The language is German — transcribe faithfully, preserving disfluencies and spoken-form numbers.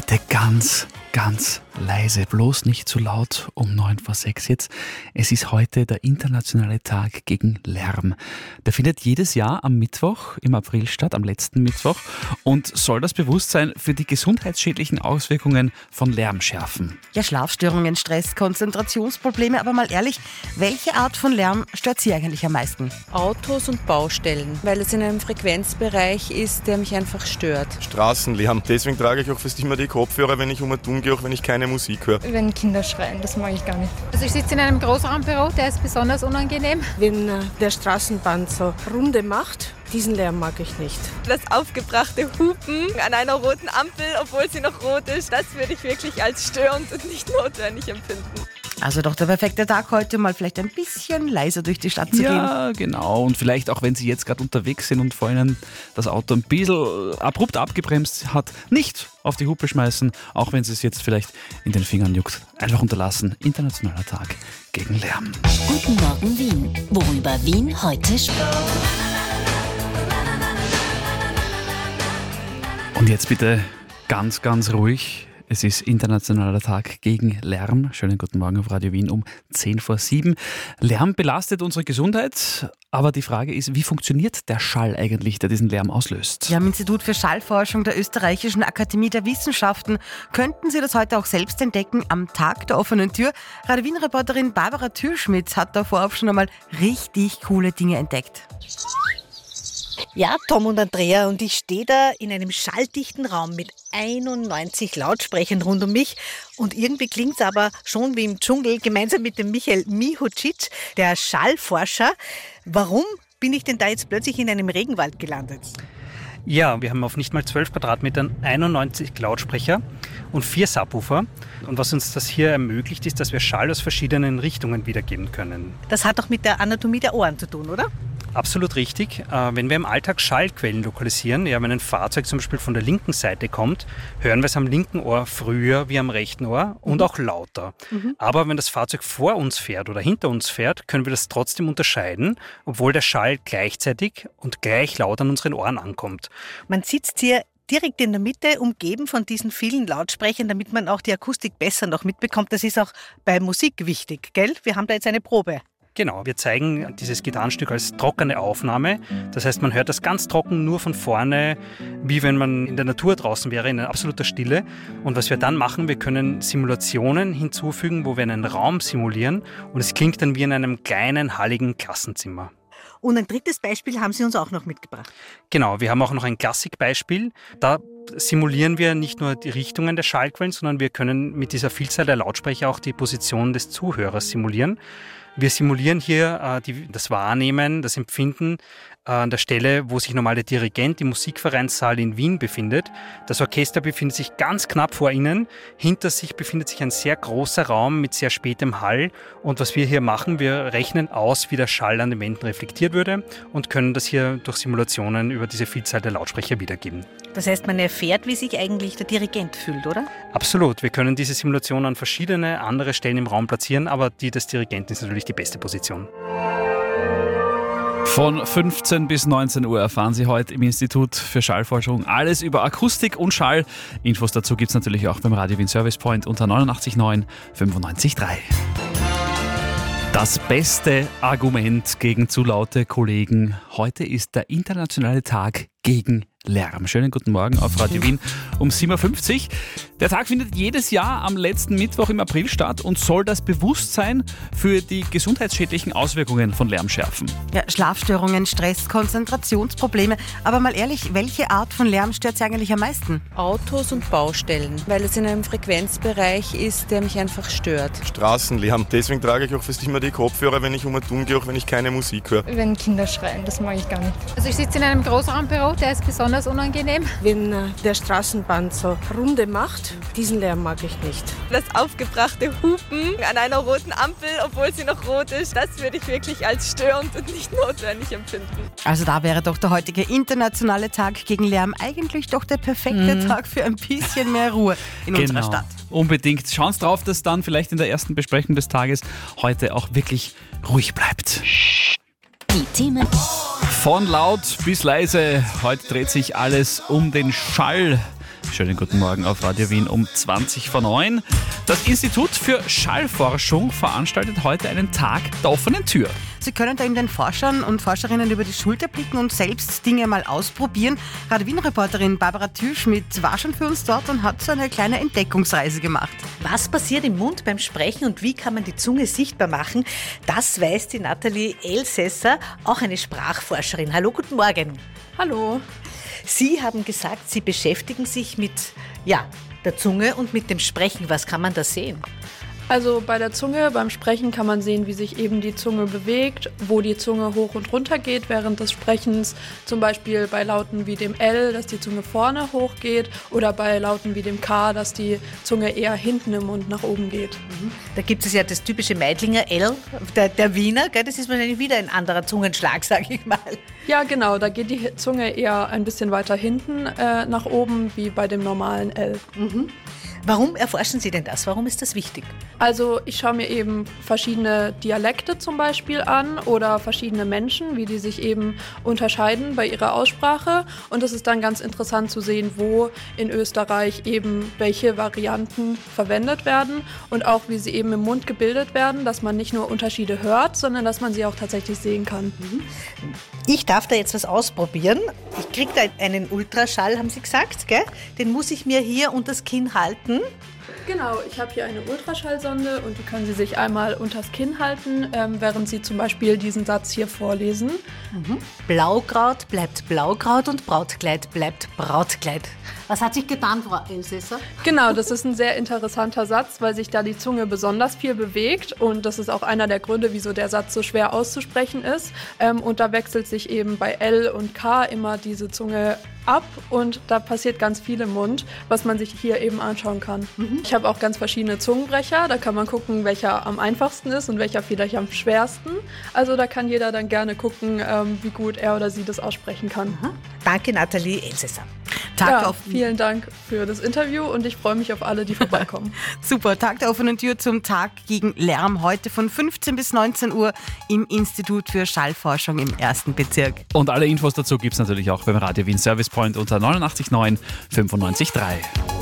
Bitte ganz, ganz leise, bloß nicht zu laut um neun vor sechs jetzt. Es ist heute der internationale Tag gegen Lärm. Der findet jedes Jahr am Mittwoch im April statt, am letzten Mittwoch, und soll das Bewusstsein für die gesundheitsschädlichen Auswirkungen von Lärm schärfen. Ja, Schlafstörungen, Stress, Konzentrationsprobleme, aber mal ehrlich, welche Art von Lärm stört Sie eigentlich am meisten? Autos und Baustellen, weil es in einem Frequenzbereich ist, der mich einfach stört. Straßenlärm, deswegen trage ich auch fast immer die Kopfhörer, wenn ich um und um gehe, auch wenn ich keine Musik höre. Wenn Kinder schreien, das mag ich gar nicht. Also ich sitze in einem Großraumbüro, der ist besonders unangenehm. Wenn äh, der Straßenbahn so Runde macht, diesen Lärm mag ich nicht. Das aufgebrachte Hupen an einer roten Ampel, obwohl sie noch rot ist, das würde ich wirklich als störend und nicht notwendig empfinden. Also doch der perfekte Tag heute, mal vielleicht ein bisschen leiser durch die Stadt zu ja, gehen. Ja, genau. Und vielleicht auch, wenn Sie jetzt gerade unterwegs sind und vor Ihnen das Auto ein bisschen abrupt abgebremst hat, nicht auf die Hupe schmeißen, auch wenn Sie es jetzt vielleicht in den Fingern juckt. Einfach unterlassen. Internationaler Tag gegen Lärm. Guten Morgen Wien. Worüber Wien heute spricht. Und jetzt bitte ganz, ganz ruhig. Es ist internationaler Tag gegen Lärm. Schönen guten Morgen auf Radio Wien um zehn vor sieben. Lärm belastet unsere Gesundheit, aber die Frage ist, wie funktioniert der Schall eigentlich, der diesen Lärm auslöst? Ja, am Institut für Schallforschung der Österreichischen Akademie der Wissenschaften könnten Sie das heute auch selbst entdecken am Tag der offenen Tür. Radio Wien-Reporterin Barbara Türschmidt hat da vorab schon einmal richtig coole Dinge entdeckt. Ja, Tom und Andrea, und ich stehe da in einem schalldichten Raum mit einundneunzig Lautsprechern rund um mich, und irgendwie klingt es aber schon wie im Dschungel, gemeinsam mit dem Michael Mihucic, der Schallforscher. Warum bin ich denn da jetzt plötzlich in einem Regenwald gelandet? Ja, wir haben auf nicht mal zwölf Quadratmetern einundneunzig Lautsprecher und vier Subwoofer. Und was uns das hier ermöglicht, ist, dass wir Schall aus verschiedenen Richtungen wiedergeben können. Das hat doch mit der Anatomie der Ohren zu tun, oder? Absolut richtig. Wenn wir im Alltag Schallquellen lokalisieren, ja, wenn ein Fahrzeug zum Beispiel von der linken Seite kommt, hören wir es am linken Ohr früher wie am rechten Ohr und mhm. auch lauter. Mhm. Aber wenn das Fahrzeug vor uns fährt oder hinter uns fährt, können wir das trotzdem unterscheiden, obwohl der Schall gleichzeitig und gleich laut an unseren Ohren ankommt. Man sitzt hier direkt in der Mitte, umgeben von diesen vielen Lautsprechern, damit man auch die Akustik besser noch mitbekommt. Das ist auch bei Musik wichtig, gell? Wir haben da jetzt eine Probe. Genau, wir zeigen dieses Gitarrenstück als trockene Aufnahme. Das heißt, man hört das ganz trocken nur von vorne, wie wenn man in der Natur draußen wäre, in absoluter Stille. Und was wir dann machen, wir können Simulationen hinzufügen, wo wir einen Raum simulieren, und es klingt dann wie in einem kleinen, halligen Klassenzimmer. Und ein drittes Beispiel haben Sie uns auch noch mitgebracht. Genau, wir haben auch noch ein Klassikbeispiel. Da simulieren wir nicht nur die Richtungen der Schallquellen, sondern wir können mit dieser Vielzahl der Lautsprecher auch die Position des Zuhörers simulieren. Wir simulieren hier äh, die, das Wahrnehmen, das Empfinden äh, an der Stelle, wo sich normal der Dirigent im Musikvereinssaal in Wien befindet. Das Orchester befindet sich ganz knapp vor Ihnen. Hinter sich befindet sich ein sehr großer Raum mit sehr spätem Hall. Und was wir hier machen, wir rechnen aus, wie der Schall an den Wänden reflektiert würde, und können das hier durch Simulationen über diese Vielzahl der Lautsprecher wiedergeben. Das heißt, man erfährt, wie sich eigentlich der Dirigent fühlt, oder? Absolut. Wir können diese Simulation an verschiedene andere Stellen im Raum platzieren, aber die des Dirigenten ist natürlich die beste Position. Von fünfzehn bis neunzehn Uhr erfahren Sie heute im Institut für Schallforschung alles über Akustik und Schall. Infos dazu gibt es natürlich auch beim Radio Wien Service Point unter neunundachtzig neun fünfundneunzig drei. Das beste Argument gegen zu laute Kollegen. Heute ist der internationale Tag gegen Lärm. Schönen guten Morgen auf Radio Wien um sieben Uhr fünfzig. Der Tag findet jedes Jahr am letzten Mittwoch im April statt und soll das Bewusstsein für die gesundheitsschädlichen Auswirkungen von Lärm schärfen. Ja, Schlafstörungen, Stress, Konzentrationsprobleme. Aber mal ehrlich, welche Art von Lärm stört Sie eigentlich am meisten? Autos und Baustellen, weil es in einem Frequenzbereich ist, der mich einfach stört. Straßenlärm, deswegen trage ich auch fast immer die Kopfhörer, wenn ich um und um gehe, auch wenn ich keine Musik höre. Wenn Kinder schreien, das mag ich gar nicht. Also ich sitze in einem Großraumbüro, der ist besonders unangenehm. Wenn äh, der Straßenbahn so Runde macht, diesen Lärm mag ich nicht. Das aufgebrachte Hupen an einer roten Ampel, obwohl sie noch rot ist, das würde ich wirklich als störend und nicht notwendig empfinden. Also da wäre doch der heutige internationale Tag gegen Lärm eigentlich doch der perfekte mhm. Tag für ein bisschen mehr Ruhe in genau. unserer Stadt. Unbedingt. Schauen Sie drauf, dass dann vielleicht in der ersten Besprechung des Tages heute auch wirklich ruhig bleibt. Die Themen. Von laut bis leise. Heute dreht sich alles um den Schall. Schönen guten Morgen auf Radio Wien um zwanzig vor neun. Das Institut für Schallforschung veranstaltet heute einen Tag der offenen Tür. Sie können da in den Forschern und Forscherinnen über die Schulter blicken und selbst Dinge mal ausprobieren. Radio Wien-Reporterin Barbara Türschmidt war schon für uns dort und hat so eine kleine Entdeckungsreise gemacht. Was passiert im Mund beim Sprechen und wie kann man die Zunge sichtbar machen? Das weiß die Nathalie Elsässer, auch eine Sprachforscherin. Hallo, guten Morgen. Hallo. Sie haben gesagt, Sie beschäftigen sich mit ja, der Zunge und mit dem Sprechen. Was kann man da sehen? Also bei der Zunge, beim Sprechen kann man sehen, wie sich eben die Zunge bewegt, wo die Zunge hoch und runter geht während des Sprechens. Zum Beispiel bei Lauten wie dem L, dass die Zunge vorne hochgeht, oder bei Lauten wie dem K, dass die Zunge eher hinten im Mund nach oben geht. Mhm. Da gibt es ja das typische Meidlinger L, der, der Wiener, gell? Das ist wahrscheinlich wieder ein anderer Zungenschlag, sage ich mal. Ja, genau, da geht die Zunge eher ein bisschen weiter hinten äh, nach oben, wie bei dem normalen L. Mhm. Warum erforschen Sie denn das? Warum ist das wichtig? Also ich schaue mir eben verschiedene Dialekte zum Beispiel an oder verschiedene Menschen, wie die sich eben unterscheiden bei ihrer Aussprache. Und es ist dann ganz interessant zu sehen, wo in Österreich eben welche Varianten verwendet werden und auch wie sie eben im Mund gebildet werden, dass man nicht nur Unterschiede hört, sondern dass man sie auch tatsächlich sehen kann. Ich darf da jetzt was ausprobieren. Ich kriege da einen Ultraschall, haben Sie gesagt, gell? Den muss ich mir hier unter das Kinn halten. Genau, ich habe hier eine Ultraschallsonde und die können Sie sich einmal unters Kinn halten, ähm, während Sie zum Beispiel diesen Satz hier vorlesen. Mhm. Blaukraut bleibt Blaukraut und Brautkleid bleibt Brautkleid. Was hat sich getan, Frau Elsässer? Genau, das ist ein sehr interessanter Satz, weil sich da die Zunge besonders viel bewegt und das ist auch einer der Gründe, wieso der Satz so schwer auszusprechen ist. Ähm, und da wechselt sich eben bei L und K immer diese Zunge ab und da passiert ganz viel im Mund, was man sich hier eben anschauen kann. Mhm. Ich habe auch ganz verschiedene Zungenbrecher, da kann man gucken, welcher am einfachsten ist und welcher vielleicht am schwersten. Also da kann jeder dann gerne gucken, ähm, wie gut er oder sie das aussprechen kann. Mhm. Danke, Nathalie Elsässer. Tag ja, auf vielen Dank für das Interview und ich freue mich auf alle, die vorbeikommen. Super, Tag der offenen Tür zum Tag gegen Lärm heute von fünfzehn bis neunzehn Uhr im Institut für Schallforschung im ersten Bezirk. Und alle Infos dazu gibt es natürlich auch beim Radio Wien Service Point unter neunundachtzig neun fünfundneunzig Komma drei.